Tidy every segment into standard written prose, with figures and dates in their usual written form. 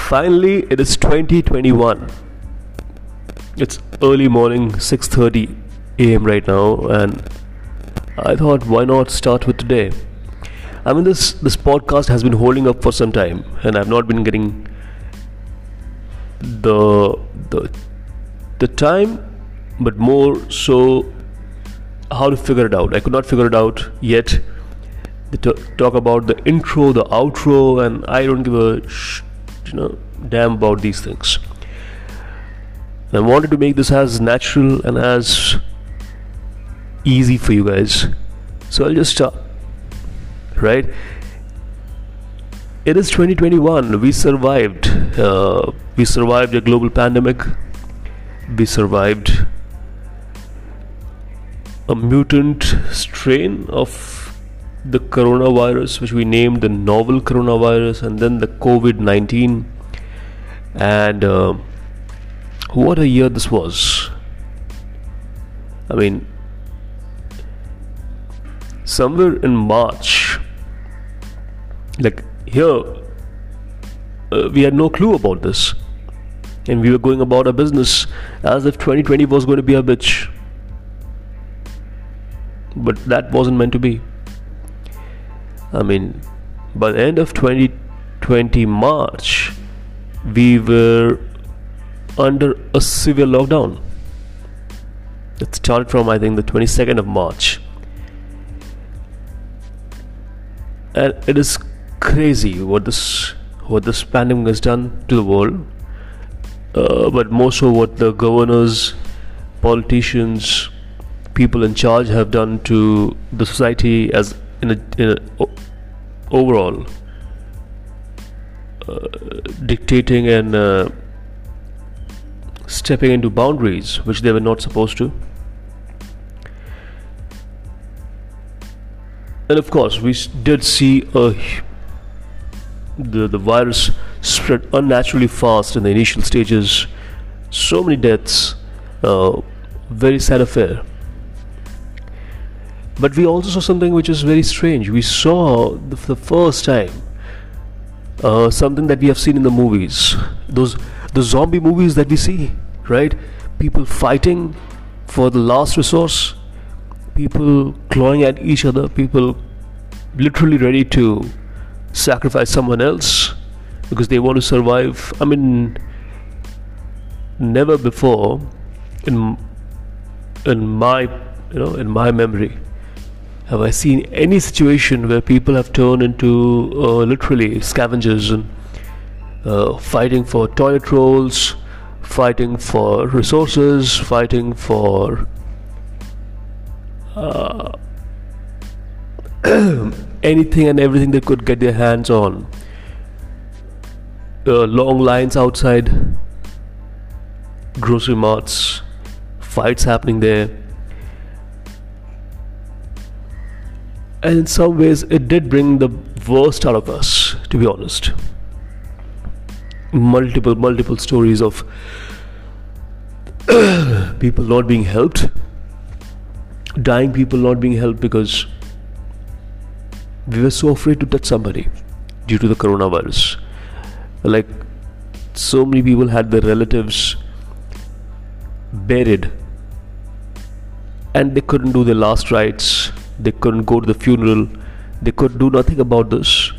Finally, it is 2021. It's early morning, 6:30 a.m. right now, and I thought, why not start with today? I mean, this podcast has been holding up for some time, and I've not been getting the time, but more so how to figure it out. I could not figure it out yet. They talk about the intro, the outro, and I don't give a damn about these things. And I wanted to make this as natural and as easy for you guys, so I'll just start. Right? It is 2021. We survived. We survived a global pandemic. We survived a mutant strain of the coronavirus, which we named the novel coronavirus, and then the COVID-19. And what a year this was. I mean, somewhere in March, like here, we had no clue about this, and we were going about our business as if 2020 was going to be a bitch. But that wasn't meant to be. I mean, by the end of 2020 March, we were under a severe lockdown. It started from, I think, the 22nd of March. And it is crazy what this pandemic has done to the world, but more so what the governors, politicians, people in charge have done to the society as in a overall, dictating and stepping into boundaries which they were not supposed to. And of course, we did see the virus spread unnaturally fast in the initial stages. So many deaths, very sad affair. But we also saw something which is very strange. We saw the first time something that we have seen in the movies, the zombie movies that we see, right? People fighting for the last resource, people clawing at each other, people literally ready to sacrifice someone else because they want to survive. I mean, never before in my memory have I seen any situation where people have turned into literally scavengers and fighting for toilet rolls, fighting for resources, fighting for anything and everything they could get their hands on. Long lines outside grocery marts, fights happening there. And in some ways it did bring the worst out of us, to be honest. Multiple stories of people not being helped, dying people not being helped because we were so afraid to touch somebody due to the coronavirus. Like, so many people had their relatives buried and they couldn't do their last rites, they couldn't go to the funeral, they could do nothing about this.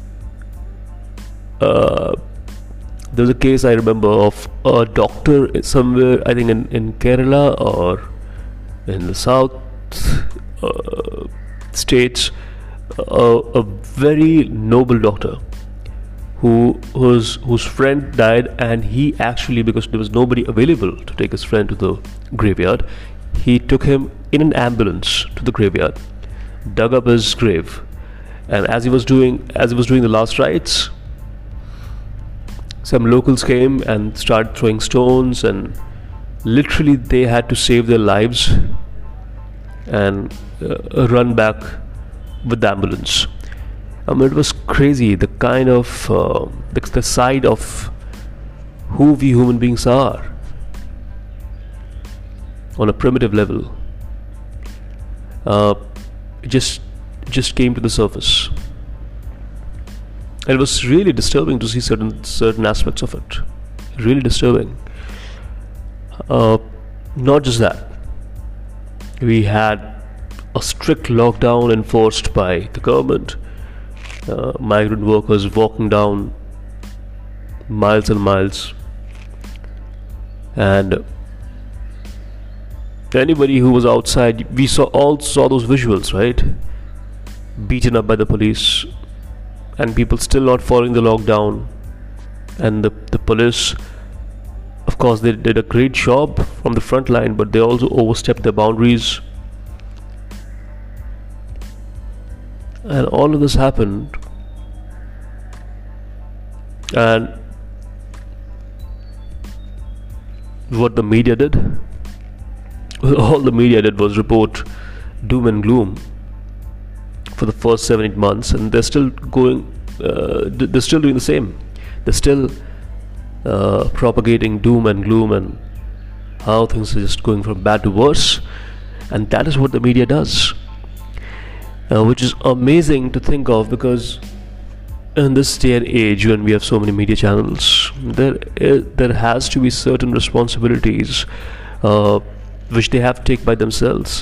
There was a case I remember of a doctor somewhere, I think in Kerala or in the south states, a very noble doctor whose friend died, and he actually, because there was nobody available to take his friend to the graveyard, he took him in an ambulance to the graveyard, dug up his grave, and as he was doing the last rites, some locals came and started throwing stones, and literally they had to save their lives and run back with the ambulance. I mean, it was crazy, the kind of the side of who we human beings are on a primitive level. It just came to the surface. It was really disturbing to see certain aspects of it. Really disturbing. Not just that, we had a strict lockdown enforced by the government. Migrant workers walking down miles and miles, and anybody who was outside, we all saw those visuals, right? Beaten up by the police, and people still not following the lockdown. And the police, of course, they did a great job from the front line, but they also overstepped their boundaries. And all of this happened, and what the media did, all the media did was report doom and gloom for the first 7-8 months, and they're still they're still doing the same. They're still propagating doom and gloom and how things are just going from bad to worse. And that is what the media does, which is amazing to think of, because in this day and age, when we have so many media channels, there has to be certain responsibilities which they have to take by themselves.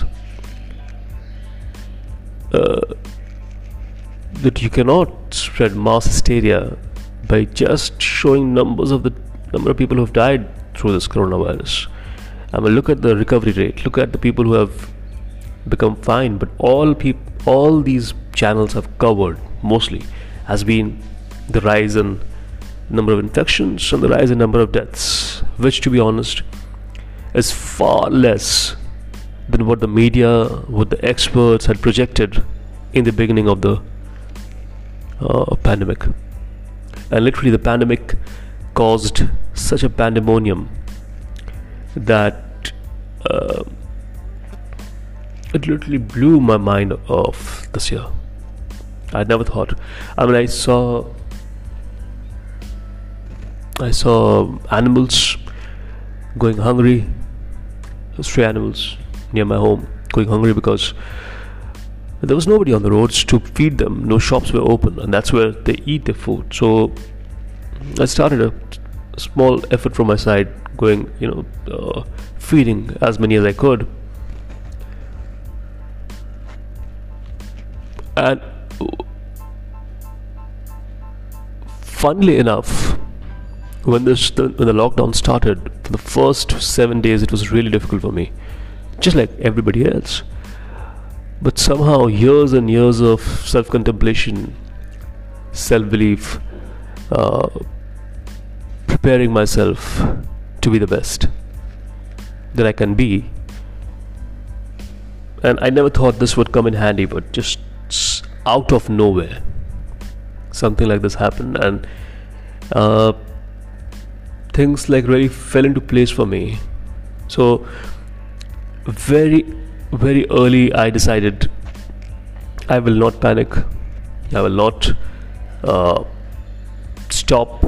That you cannot spread mass hysteria by just showing numbers of the number of people who have died through this coronavirus. I mean, look at the recovery rate, look at the people who have become fine, but all these channels have covered mostly has been the rise in number of infections and the rise in number of deaths, which, to be honest, is far less than what the media, what the experts had projected in the beginning of the pandemic. And literally, the pandemic caused such a pandemonium that it literally blew my mind off this year. I never thought. I mean, I saw animals going hungry, stray animals near my home going hungry because there was nobody on the roads to feed them. No shops were open, and that's where they eat their food. So I started a small effort from my side, going, feeding as many as I could. And funnily enough, when the lockdown started, for the first 7 days it was really difficult for me, just like everybody else. But somehow, years and years of self-contemplation, self-belief, preparing myself to be the best that I can be. And I never thought this would come in handy, but just out of nowhere, something like this happened, and things like really fell into place for me. So very, very early, I decided I will not panic. I will not stop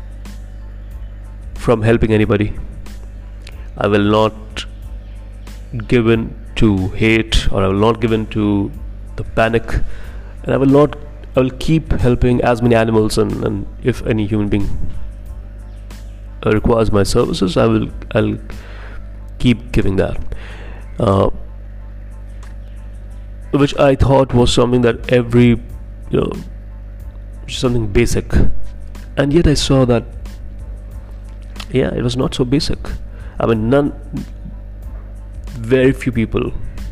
from helping anybody. I will not give in to hate, or I will not give in to the panic, and I will keep helping as many animals, and if any human being requires my services, I'll keep giving that, which I thought was something that something basic. And yet I saw that it was not so basic. I mean, very few people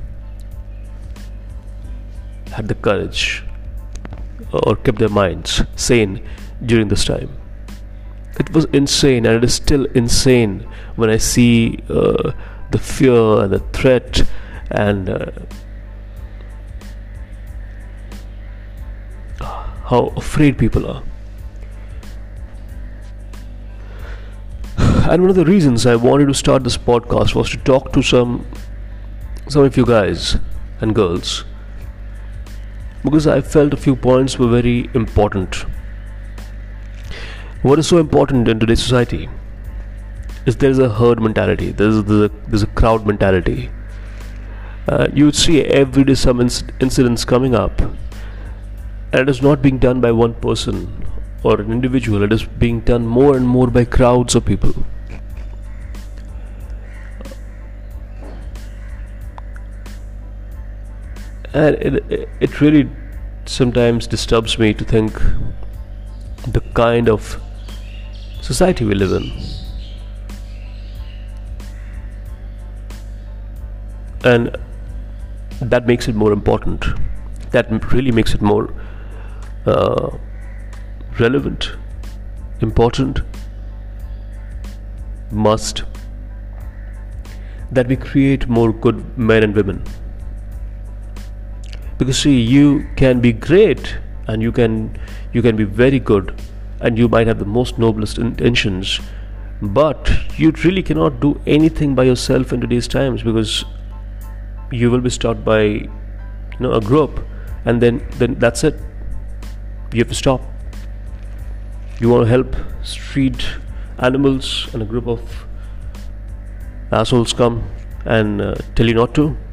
had the courage or kept their minds sane during this time. It was insane, and it is still insane when I see the fear and the threat and how afraid people are. And one of the reasons I wanted to start this podcast was to talk to some of you guys and girls, because I felt a few points were very important. What is so important in today's society is there is a herd mentality, there's a crowd mentality. You would see every day some incidents coming up, and it is not being done by one person or an individual. It is being done more and more by crowds of people. And it really sometimes disturbs me to think the kind of society we live in. And that makes it more important. That really makes it more relevant, important, must, that we create more good men and women. Because see, you can be great and you can be very good, and you might have the most noblest intentions, but you really cannot do anything by yourself in today's times, because you will be stopped by a group, and then that's it. You have to stop. You want to help street animals, and a group of assholes come and tell you not to.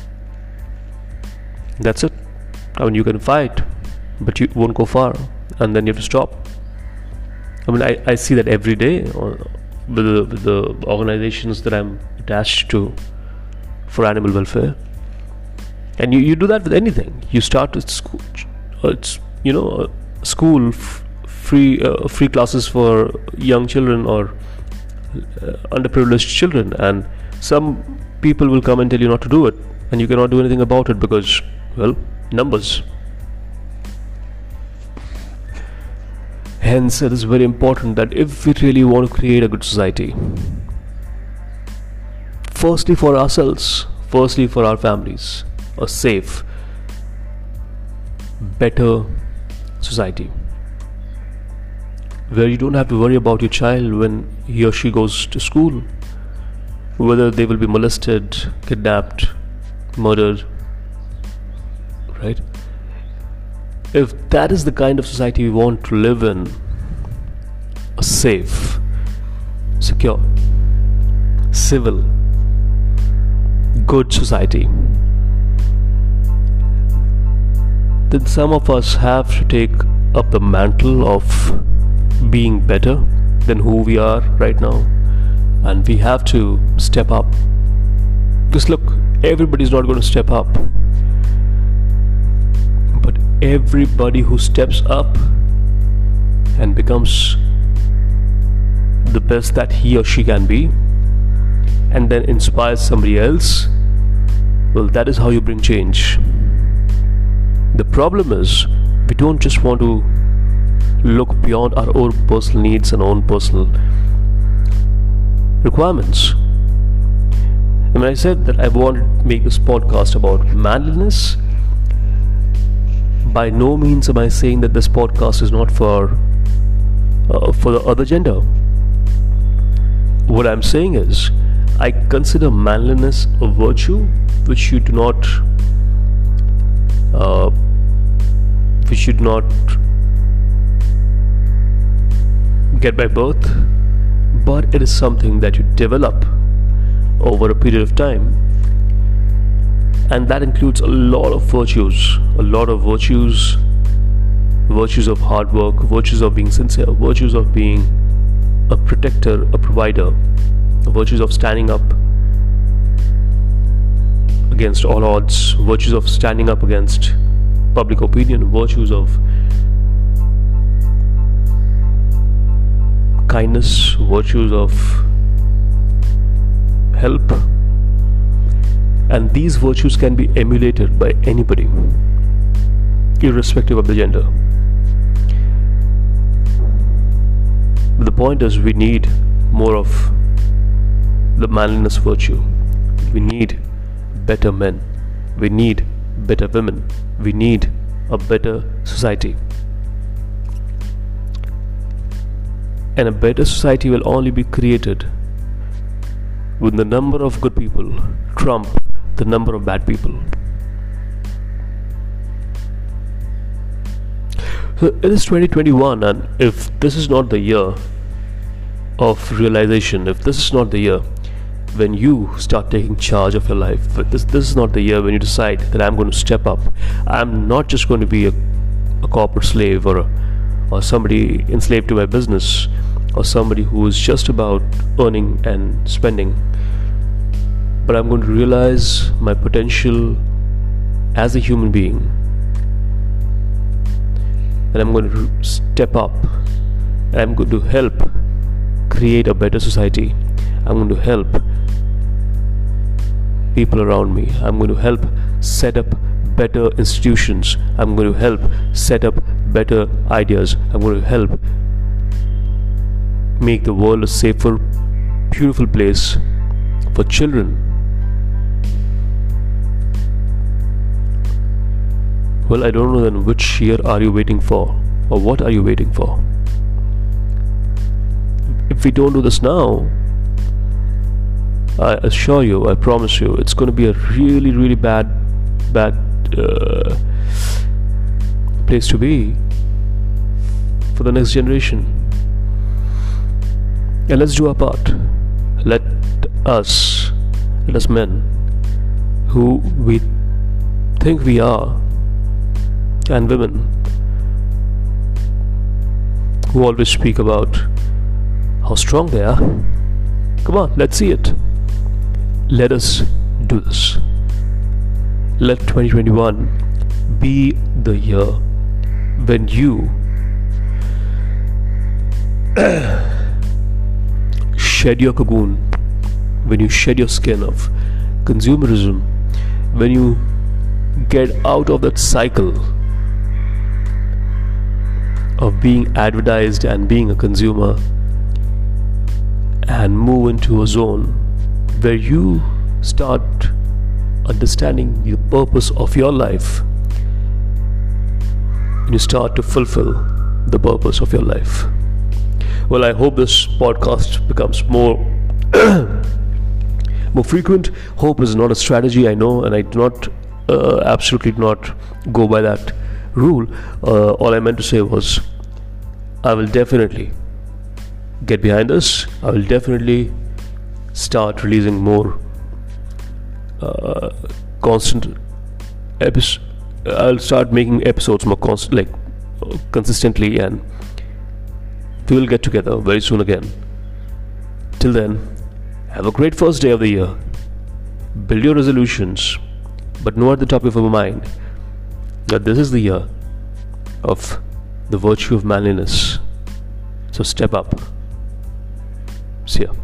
That's it. I mean, you can fight, but you won't go far, and then you have to stop. I mean, I see that every day with the organizations that I'm attached to for animal welfare. And you do that with anything. You start with school, school free classes for young children or underprivileged children, and some people will come and tell you not to do it, and you cannot do anything about it because, well, numbers. Hence, it is very important that if we really want to create a good society, firstly for ourselves, firstly for our families, a safe, better society where you don't have to worry about your child when he or she goes to school, whether they will be molested, kidnapped, murdered, right? If that is the kind of society we want to live in, a safe, secure, civil, good society, then some of us have to take up the mantle of being better than who we are right now, and we have to step up. Because look, everybody's not going to step up, but everybody who steps up and becomes the best that he or she can be, and then inspires somebody else, well, that is how you bring change. The problem is, we don't just want to look beyond our own personal needs and own personal requirements. And when I said that I wanted to make this podcast about manliness, by no means am I saying that this podcast is not for the other gender. What I'm saying is, I consider manliness a virtue which you do not get by birth, but it is something that you develop over a period of time, and that includes a lot of virtues, virtues of hard work, virtues of being sincere, virtues of being a protector, a provider, virtues of standing up against all odds, virtues of standing up against public opinion, virtues of kindness, virtues of help. And these virtues can be emulated by anybody, irrespective of the gender. But the point is, we need more of the manliness virtue. We need better men. We need better women. We need a better society. And a better society will only be created when the number of good people trump the number of bad people. So it is 2021, and if this is not the year of realization, if this is not the year when you start taking charge of your life, if this is not the year when you decide that I'm going to step up, I'm not just going to be a corporate slave or or somebody enslaved to my business, or somebody who is just about earning and spending. But I'm going to realize my potential as a human being, and I'm going to step up, and I'm going to help create a better society. I'm going to help people around me. I'm going to help set up better institutions. I'm going to help set up better ideas. I'm going to help make the world a safer, beautiful place for children. Well, I don't know then, which year are you waiting for, or what are you waiting for? If we don't do this now, I assure you, I promise you, it's going to be a really, really bad place to be for the next generation. And let's do our part. Let us men who we think we are, and women who always speak about how strong they are, come on, let's see it. Let us do this. Let 2021 be the year when you shed your cocoon, when you shed your skin of consumerism, when you get out of that cycle of being advertised and being a consumer, and move into a zone where you start understanding the purpose of your life, and you start to fulfill the purpose of your life. Well, I hope this podcast becomes more frequent. Hope is not a strategy, I know, and I do not absolutely do not go by that rule. All I meant to say was, I will definitely get behind this. I will definitely start releasing more constant episodes. I'll start making episodes more consistently, and we will get together very soon again. Till then, have a great first day of the year. Build your resolutions, but know at the top of your mind that this is the year of the virtue of manliness. So step up. See ya.